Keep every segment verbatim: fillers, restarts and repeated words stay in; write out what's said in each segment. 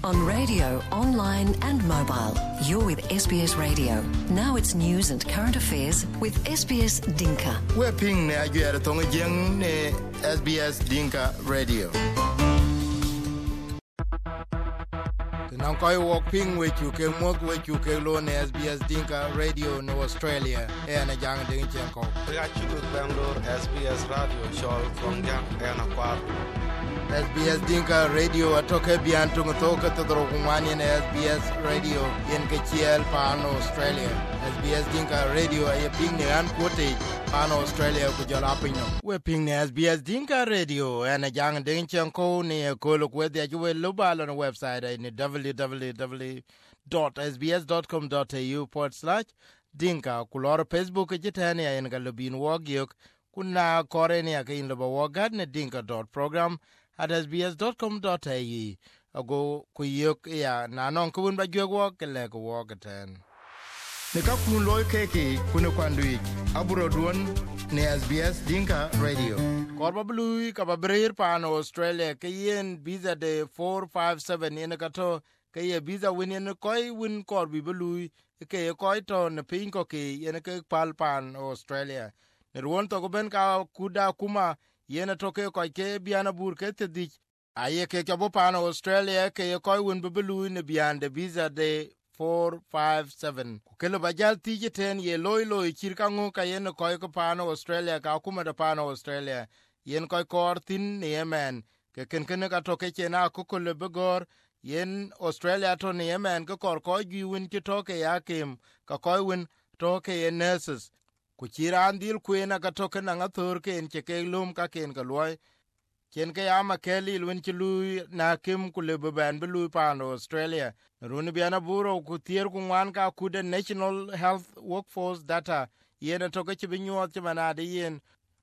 On radio, online and mobile. You're with S B S Radio. Now it's news and current affairs with S B S Dinka. We're ping ne ajuera tonga jeng ne S B S Dinka Radio. Now koi walk ping with you ke mok with you ke lo ne S B S Dinka Radio no Australia e na jang ding chen ko. Ya chuku Bangalore S B S Radio show from jang e na kwar. S B S Dinka Radio atoke bian tungo toka todoro kumani na S B S Radio yen ke chiel pano Australia. S B S Dinka Radio ay ping ne an kote pano Australia ku jala pinyo. We ping ne S B S Dinka Radio ena jang ding chen ko ne ko lo ku de ju we lo ba lo na website ay ne w w w dot s b s dot com dot a u forward slash dinka ku lor Facebook jitani ay en galobin wogyok kuna kore ne ke in lo wogad ne dinka dot program at s b s dot com dot a u ago ku yok ya na non ku ba jogwo ke le ko wogaten ne ka kun loy keke kuna kwandui aburo duon ne S B S Dinka Radio korba blue ka babrir pan Australia ke yen visa de four five seven ne ka to ke ye visa win ne koi win korbi blue ke koi to ne pin ko ke yen ke pal pan Australia ne ruon to go ben ka kuda kuma yena toke ko ke biana bur ke tedi aye ke ke pan Australia ke ko won bebelu ne biande visa de four five seven ku kelo bajal tije ten ye loy loy kirkango ka yen ko ko pan Australia ka kuma da pan Australia yen ko kor tin ne yemen ke ken ken ka toke chena ko ko le begor yen Australia to ne yemen ko kor ko gi win ki toke yakim ka ko win toke ye nurses ku chiran dil kwena ka toke na ngathor ke en cheke lum ka ken ka loy ken ke ama keli lun chi lui na kim ku le ban belu pan Australia run biana buro ku tier ku wan ka ku the National Health Workforce Data yen toke chi binyo ti manade yen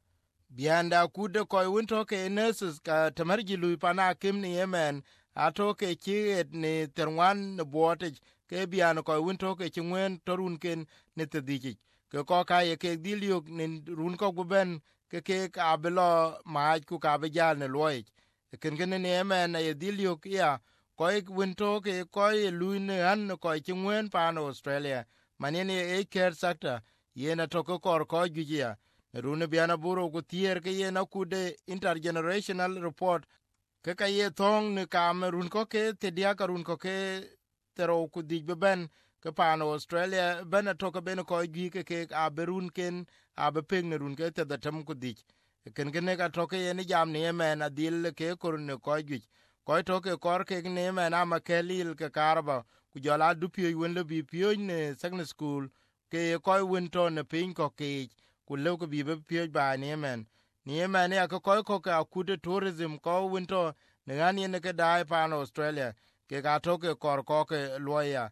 bianda ku de ko win toke nurses ka tamarji lui pana kim ni yemen atoke chi ni terwan ne bote ke biana ko win toke chi ngwen torun ken ne tediji ke ko ka ye ke diliok nin run ko guben ke ke ka belo ma ku ka be jal ne loy ken ken ne men ye diliok ya ko ik winto ke ko ye luin an ko chingwen pan Australia manene e care sector ye na to ko kor ko gijia run biana buro ku tier ke ye na ku de intergenerational report ke ka ye thong ne Cameroon ko ke te dia karun ko ke tero ku di ben ke pan Australia bena toka bena ko gi ke ke aberun ken abepeng ne run ke te da tem ku dik ken ken ka toke ye ni jam ne men adil ke kur ne ko gi ko toke kor ke ne men ama kelil ke karba ku jala du pi wen le bi pi ne secondary school ke ko winto ne pin ko ke ku le ko bi be pi ba ne men ne men ya ko ko ko ka ku de tourism ko winto ne ani ne ke dai pan Australia ke ka toke kor ko ke loya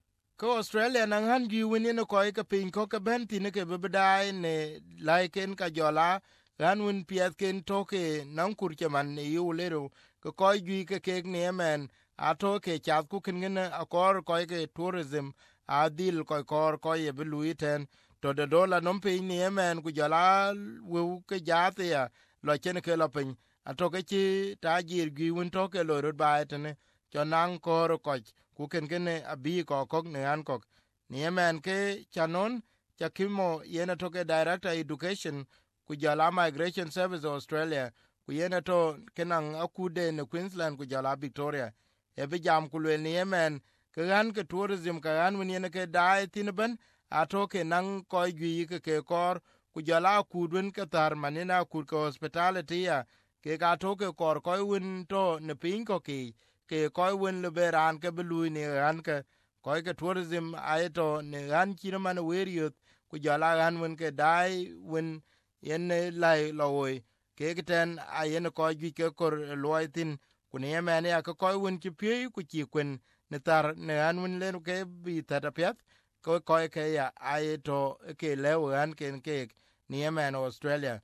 ko Australia nang han gi wini no ko ka pin ko ka ben tin ke bebdai ne laiken ka jola gan win piet ken toke nang kur che man yu lero ko ko gi ke ke ne men a toke chat ku ken ne akor ko ke tourism adil ko kor ko ye beluiten to de dola non pin ne men ku jola wu ke jate ya lo chen ke lo pin a toke chi ta jir gi win toke lo ro ba tene cho nang kor ko ku ken ken abi ko kok ne an kok ne men ke chanon chakimo yena toke director education ku jala migration service Australia ku yena to kenang akude ne Queensland ku jala Victoria e be jam ku le ne men ke an ke tourism ka an woni ne ke dai tinban atoke nang ko gi ke ke kor ku jala ku dun ke tar manina ku ko hospitality ya ke ka toke kor ko win to ne pin ko ki ke ko wen le beran ke belu ni ran ke ko ke tourism aito ne ran kina man weriot ku jala ran wen ke dai wen yen lai loy ke ten ayen ko gi ke kor loitin ku ne men ya ko wen ki pi ku ki kwen ne tar ne ran wen le ke bi ta pet ko ko ke ya aito ke le ran ken ke ne men Australia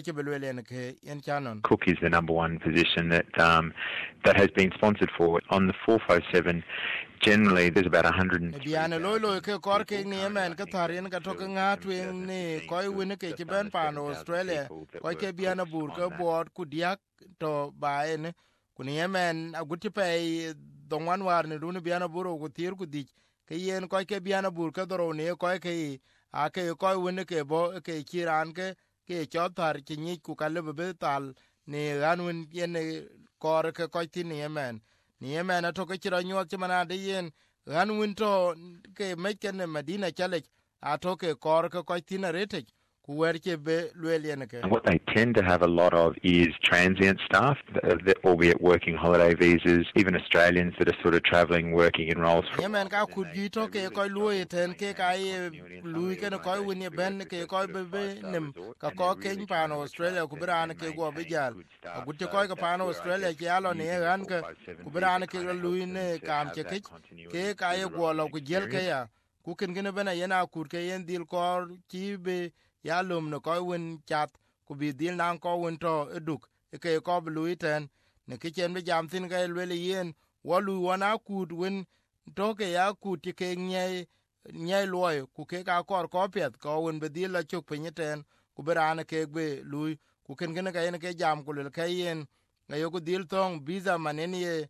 Cook is the number one position that um, that has been sponsored for. On the four five seven, generally there's about one hundred. Biana lolo ke kor ke ni men ka tharin ka to nga twen ni ko win ke ke ben pan Australia ko ke biana bur ke board ku diak to baen kuni yemen aguti pay don wan war ne runu biana buro ku tir ku dik ke yen ko ke biana bur ke doro ne ko ke a ke ko woni ke bo ke kiran ke ke chotar ki ni ku kale be tal ne ganun yen kor ke ko tin yemen ni yemen to ke tira nyo ke mana de yen ganun to ke meken Medina chale a to ke kor ke ko tin rete ku wer ke be lwelien ke. What they tend to have a lot of is transient staff, albeit working holiday visas, even Australians that are sort of travelling, working in roles. Yemen ka could you talk a koi lui ten ke kai lui ke no koi win ben ke koi be be nim ka ko ken pan Australia ku bran ke go be jal a gut ko ka pan Australia ke alo ne ran ke ku bran ke lui ne kam che ke ke kai go lo ku jel ke ya ku ken gene bena yena kur ke yen dil kor ki be ya lum no ko win chat ku bi dil nan ko win to eduk ke ko lui ten ne ke chen be jam tin ga le yen walu wana kud win toke ya kud ke nye nye loy ku ke ka kor ko pet ko win be dil la chuk pinten ku berana ke be lui ku ken ken ga yen ke jam ku le ke yen ga yo ku dil tong visa maneni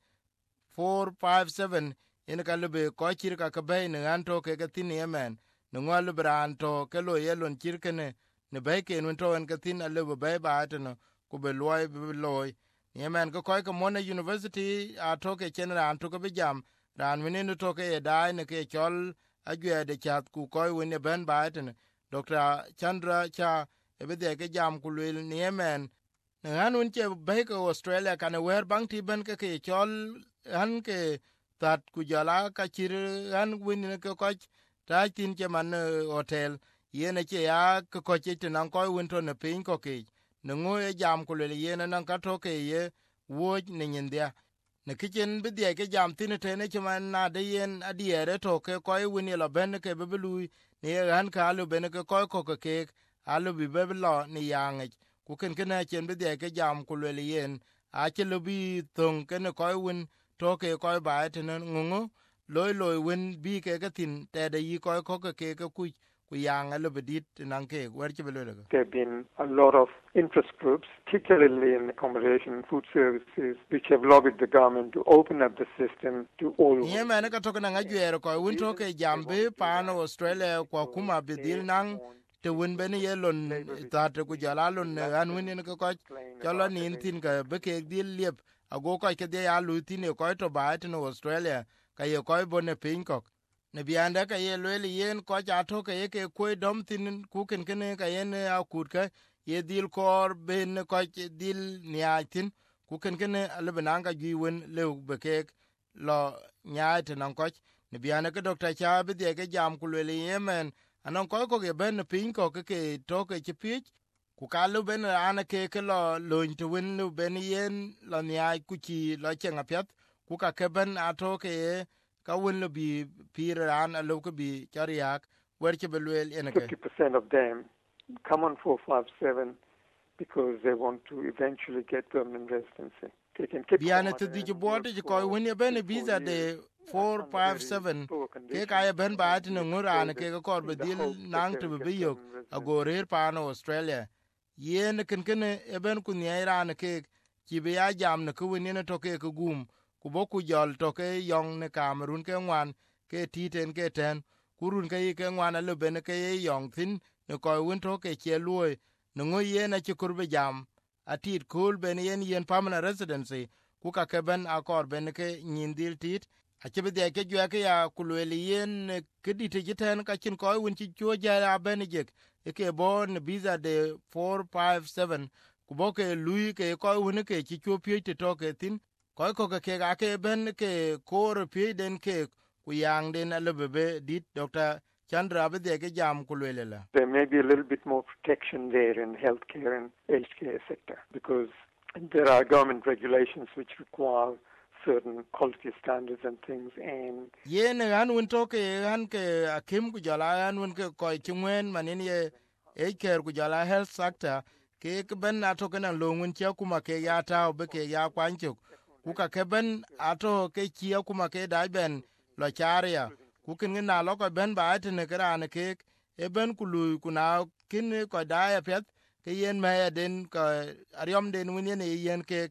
four five seven in ka le ko chir ka ka be ne an to ke ga tin yemen no ngol bran to ke lo yelon chirkene ne be ke no to en ka tin le be ba atno ku be loy be loy yemen ko ko ko Mona University a to ke chen ran to ko be jam ran minen to ke dai ne ke chol agwe de chat ku ko win ben ba atno Doctor Chandra Cha e be de ke jam ku le yemen ne hanun che be ko Australia kan wer bang ti ben ke ke chol han ke tat ku jala ka chir han win ne ko ko ta tin che man hotel yene che ya ko ko che nan ko win to ne pin ko ke ne ngo e jam ku le yene nan ka to ke ye wo ne nyendia ne kichen bi de ke jam tin te ne che man na de yen adiere to ke ko win ye lo ben ke be lu ne han ka lu ben ke ko ko ke alu bi be lo ni yang ku ken ken chen bi de ke jam ku le yen a che lu bi thong ke ne ko win to ke ko ba te ne ngo loy loy wen bi ke ke tin te de yi ko ko ke ke ku ku yang a bedit nan ke wer che belo le. There have been a lot of interest groups, particularly in accommodation and food services, which have lobbied the government to open up the system to all. Ye mane ka to na ngajero ko win to ke jambe pano Australia ko kuma bidil nan te win ben ye lon ta te ku jala lon an win ko ko jalo ni tin ka be ke dil liep ago ko ke de ya lu tin ko to ba te no Australia ka ye ko bone pinkok ne bianda ka ye le yen ko ja to ke ke ko dom tin ku ken ken ka yen a kur ka ye dil kor ben ko dil niatin ku ken ken le benanga gi wen le be ke lo nyaate nan ko ne bianda ka Doctor Cha be de ke jam ku le yemen anon ko ko ge ben pinkok ke to ke chi ku ka lu ben ana ke ke lo lo to wen lu ben yen lo nyai ku chi lo chenga pet ku ka ke ben ato ke ka wen lu bi piran a lu ko bi chariak wer che belwel en ke fifty percent of them come on four five seven because they want to eventually get permanent residency. They can keep biane te di bote ko wen ye ben visa de four five seven ke ka ye ben ba ti ngura ke ko be dil nang to be yo agorer pa no Australia yen ken ken e ben ku nye ran ke ki be ya jam ne ku ne to ke ku gum ku bo ku jol to ke yong ne Cameroon ke ngwan ke titen ke ten kurun ke ke ngwan le ben ke yong tin ne ko win to ke che luoi ne ngo yen a chi kurbe jam atit kul ben yen yen permanent residency ku ka ke ben akor ben ke nyindil tit a che be de ke jwa ke ya ku le yen ke dit ji ten ka chin ko win chi jo ja ben je ke bon visa de four five seven ku bo ke lui ke ko win ke chi chu pi te to ke tin ko ko ke ga ke ben ke kor pi den ke ku yang den le be dit Doctor Chandra be de ke jam ku le la. There may be a little bit more protection there in healthcare and aged care sector because there are government regulations which require certain quality standards and things and yen an won to ke an ke akim ku jala an won ke ko chwen manin ye e care ku jala health sector ke ke ben ato ke na lo won che kuma ke ya ta be ke ya kwancho ku ka ke ben ato ke chi kuma ke da ben lo charia ku kin na lo ko ben ba ate ne kran ke e ben ku lu ku na kin ko da ya pet ke yen ma den ko ariom den won ye yen ke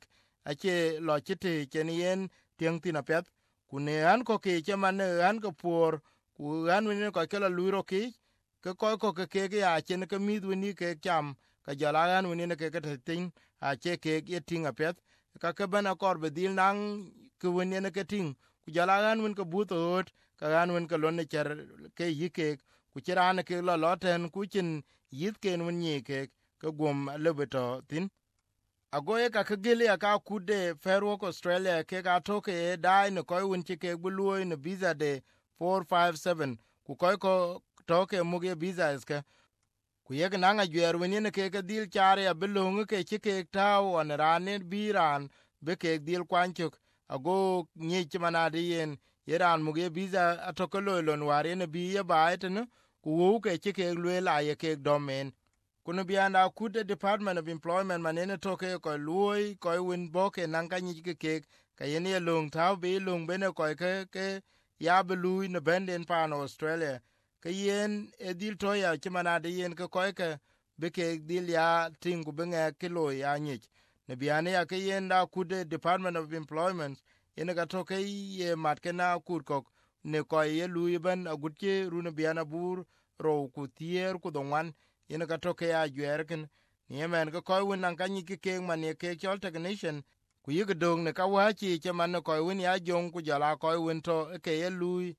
ache lo chiti chen yen tieng tina pet kune an ko ki chaman an ko por ku an wini ko ke la luiro ki ke ko ko ke ke ya chen ke mi wini ke cham ka jala an wini ne ke ke tin a che ke ye tinga pet ka ke bana kor be dil nang ku wini ne ke ting ku jala an win ko butot ka an win ko lonne cher ke yike ku chirane ke lo loten ku chin yit ken wini ke ke gum lebeto tin agoye ka kagili ka kude Fair Work Australia ke ka toke e dai ne koy won ke buluo ne visa de four five seven ku koy ko toke muge visa iske ku yeg nanga gyer woni ne ke dil chare ya belong ke ke taw on rane biran be ke dil kwanchuk ago nyi chimana de yen yeran muge visa atoke lolon ware ne bi ye baeten ku wo ke ke lwela ye ke domain kuno bianda kude Department of Employment manene toke ko luoi ko win boke nanka nyi ke ke ka yene long taw be long bene ko ke ke ya belui ne benden pan Australia ke yen edil to ya chimana de yen ke ko ke be ke dil ya tingu benga kilo ya nyi ne biane ya ke yen da kude Department of Employment ene ka toke ye matkena kurkok ne ko ye lui ben agutche runa biana bur ro ku tier ku donwan ina ka toke ya gwerken ni men ko koy won nan kanyi ke ke man ye ke chol technician ku yig dong ne ka wachi che man ko won ya jong ku jala koy won to ke ye lui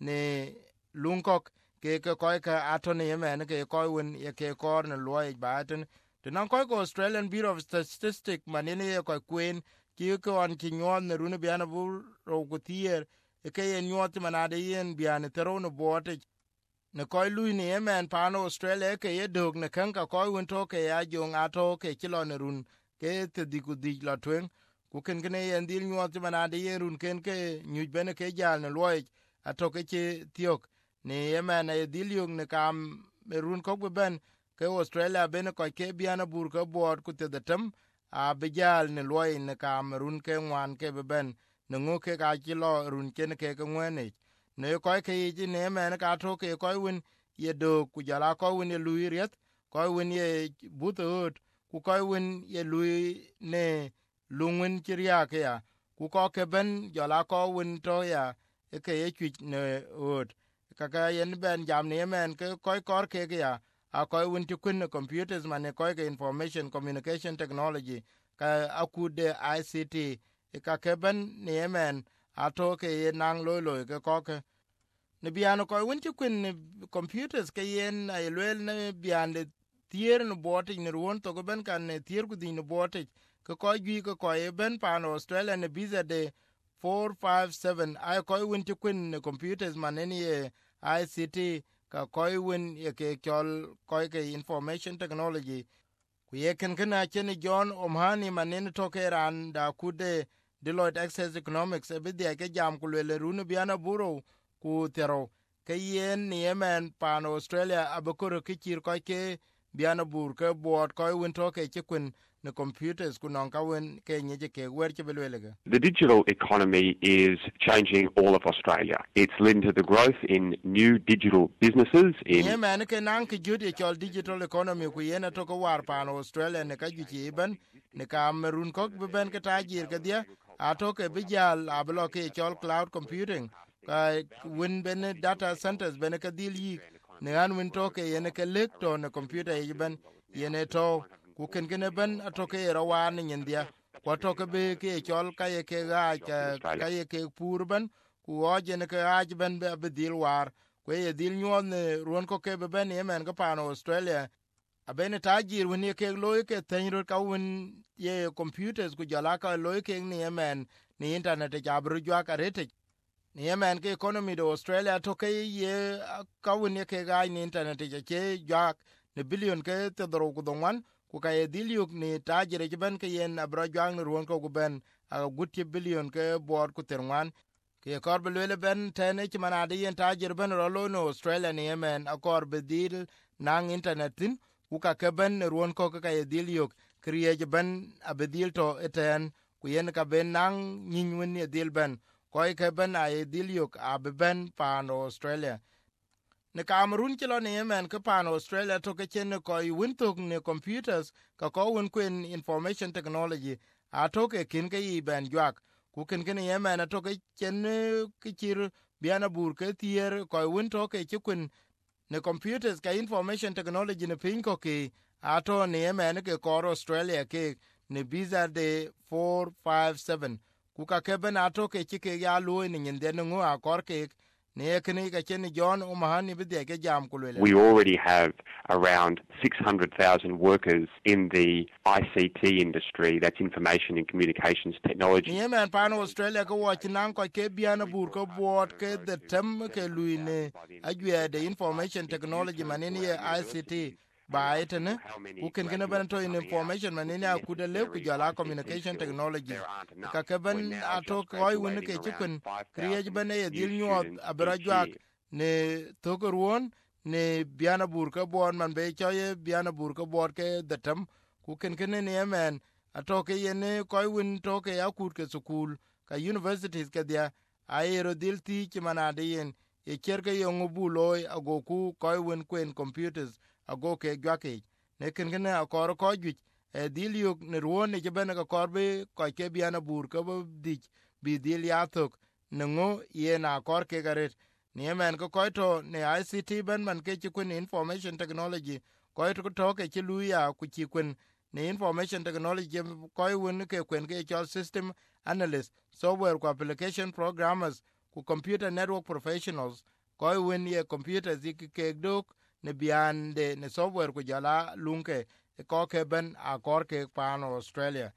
ne lungkok ke ke koy ka atone ye men ke koy won ye ke kor ne loy baten to nan koy ko Australian Bureau of Statistics man ne ye ko queen ki ko an ki nyon ne runa biana bu ro ku tier ke ye nyot man ade yen biana tero no bote ne koy lui ni emen pano Australia ke ye dog ne kanka koy won to ke ya jong ato ke kilo ne run ke te diku di la twen ku ken ken ye ndil nyot mana de ye run ken ke nyu bene ke jal ne loy ato ke che tiok ne emen e dil yung ne kam me run ko ben ke Australia bene ko ke biana bur ko bor ku te detem a bejal ne loy ne kam run ke wan ke ben ne ngo ke ka kilo run ken ke ke ngene ne koy ke yi ne men ka to ke koy win ye do ku jala koy win ye lui riet koy win ye butot ku koy win ye lui ne lungwin kirya ke ya ku ko ke ben jala ko win to ya e ke ye twit ne od ka ka yen ben jam ne men ke koy kor ke ya a koy win ti kun computers man koy ke information communication technology ka akude I C T e ka ke ben ne men ato ke ye nang loy loy ke koke ne biano ko wonti kun computers ke yen ay lwel ne biande tier no bote ne won to go ben kan ne tier ku din bote ke ko gi ko ko e ben pan Australia ne visa de four five seven ay ko wonti kun ne computers man ne I C T ka ko won ye ke kol ko ke information technology ku ye ken kana chen John Omhani man ne to ke ran da kude Deloitte Access Economics e bidya ke jam ku le runu biana buro ku tero ke yen ni yemen pan Australia abukuru ke chir ko ke biana bur ke board ko win to ke chikun ne computers ku non ka wen ke nye ke wer ke belwele. The digital economy is changing all of Australia. It's led to the growth in new digital businesses in yemen ke nan ke judi chol digital economy ku yen to ko war pan Australia ne ka ji ben ne Cameroon ko ben ke tajir ke dia atoke bijal ablo ke chol cloud computing ka win ben data centers ben ka dil yi ne an win to ke yen ke lekto ne computer yi ben yen to ku ken ken ben atoke rawan nyendia ko to ke be ke chol ka ye ke ga ka ye ke pur ben ku oje ne ke aj ben be dil war ku ye dil nyon ne ron ko ke ben yemen ka pan Australia abene tajir woni ke loy ke tenro ka won ye computers ku jala ka loy ke ni yemen ni internet ja bru jwa ka rete ni yemen ke economy do Australia to ke ye ka won ye ke ga ni internet je ke jwa ne billion ke te dro ku donwan ku ka ye dilyuk ni tajir ke ben ke yen abra jwa ni ron ko ku ben a gutti billion ke bor ku terwan ke kor belele ben tene ki manade yen tajir ben rolo no Australia ni yemen akor bedil nang internet tin uka keben ruon ko ka ye dil yok kriye ben abedil to eten ku yen ka ben nang nyinwen ye dil ben ko ke ben ay dil yok abben pan Australia ne Cameroon kilo ne yemen ke pan Australia to ke chen ko wintok ne computers ka ko won kwen information technology atoke kin ke yi ben jwak ku kin kin yemen atoke chen ke chir biana bur ke tier ko win toke chikun ne computers ka information technology ne pin ko ke ato ne yemen ke kor Australia ke ne visa de four five seven ku ka ke ben atoke chike ya lo ni nyinde ngo akor ke We already have around six hundred thousand workers in the I C T industry, that's information and communications technology. Yemen pan Australia ko watch nan ko ke biana bur ko board ke the tem ke luine agwe the information technology manini I C T ba itene ku ken ken ban to information manini akuda le ku jala communication technology ka ke ban ato ko won ke chikun kriye ban e dil nyot abrajak ne to ko won ne biana bur ko board man be choye biana bur ko board ke the tem ku ken ken ne yemen ato ke yene ko won to ke akut ke school ka universities ke dia aero dil ti manade yen e cherke yongu buloy agoku ko won kwen computers ago ke gwake ne ken ken akor ko juj e dil yuk ne ruone je ben ka korbe ko ke biana bur ko dik bi dil yatok ne ngo ye na kor ke garet ne men ko ko to ne I C T ben man ke kun information technology ko to to ke luya ku chi kun ne information technology ko won ke kun ke cho system analyst software ko application programmers ku computer network professionals ko won ye computer zik ke dok ne bian de ne software ku jala lunke ko ke ben a kor ke pan Australia.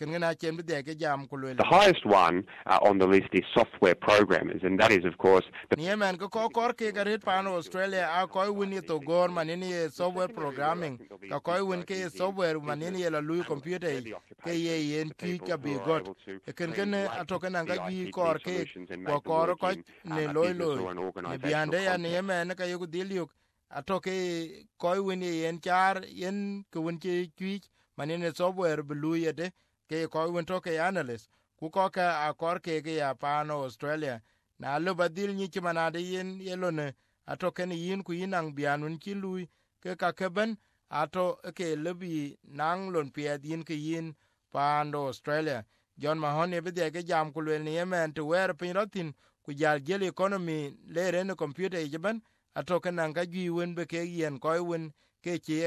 The highest one uh, on the list is software programmers, and that is, of course, the Yemen ko kor ke garit pan Australia a ko win to gor manini software programming ka ko win ke software manini la lu computer ke ye yen ki ka bi got ken ken atoken nga bi kor ke ko kor ko ne loy loy ne biande ya ne Yemen ka yugo dilyuk atoke ko win yen char yen ko win ke ki manini software blu yede ke ko won to ke analyst ku ko ka akor ke ke ya pano Australia na lo badil ni manade yen yelone ato ken yin ku yinang bianun ki lui ke ka keben ato ke lebi nang lon pie din ke yin pano Australia John Mahoney be de ke jam ku le ni yemen to wer pin rotin ku jal gel economy le ren computer jeben ato ken nga gi won be ke yen ko won So if you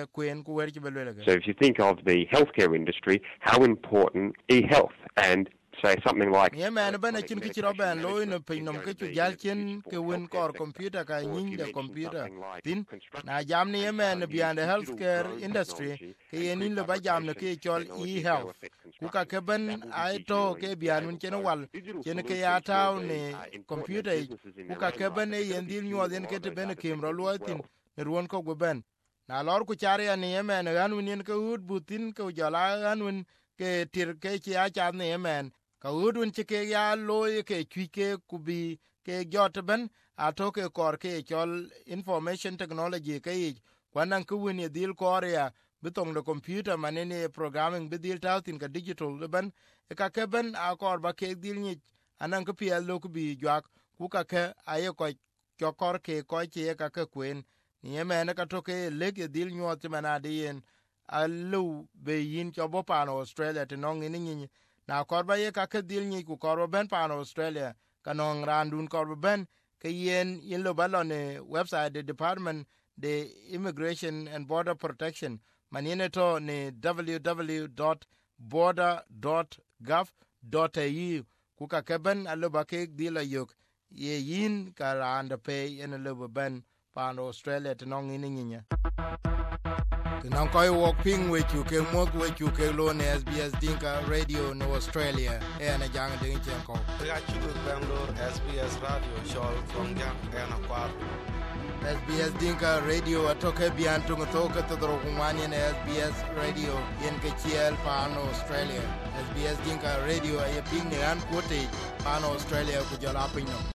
think of the healthcare industry, how important e-health and say something like yeah man ben chin ki roben lo no pinom ke chu jal chen ke win kor computer ka nin de computer tin na jam ni yemen beyond the healthcare industry ke yenin lo ba jam ne ke chol e-health ku ka ke ben ai to ke bianun chen wal chen ke ya taw ne computer ku ka ke ben yen dil nyo den ke te ben ke mro lo tin ruon ko go ben na lor ku chare ni yemen ganun yen ke ud butin ke jala ganun ke tir ke ya cha ni yemen ka udun chike ya loy ke kwike kubi ke jotben atoke kor ke chol information technology ke kwanan ku wini dil korea bitong the computer manene programming bidil tautin ka digital ben ka ke ben akor ba ke dil ni anan ku pia lo ku bi jak ku ka ke aye ko kor ke ko che ka ke kwen ni yemen ka toke leke dil nyot manade yen alu be yin chobo pan Australia tinong ni na korba ye ka ke dil ni ku korba ben pan Australia kanong randun korba ben ke yen yin lo balone website the department the immigration and border protection manine to ne w w w dot border dot gov dot a u ku ka ke ben alo ba ke dil ayok ye yin ka randa pe yen lo ben pan Australia tinong ni nya Nan koi walk ping with you ke mok with you ke lo ne S B S Dinka Radio no Australia e na jang de chen ko ya chu Bangalore S B S Radio show from jang e na kwa S B S Dinka Radio atoke bian tung to ka to ro kumani ne S B S Radio yen ke chiel pan Australia S B S Dinka Radio e ping ne an kote pan Australia ku jala pin no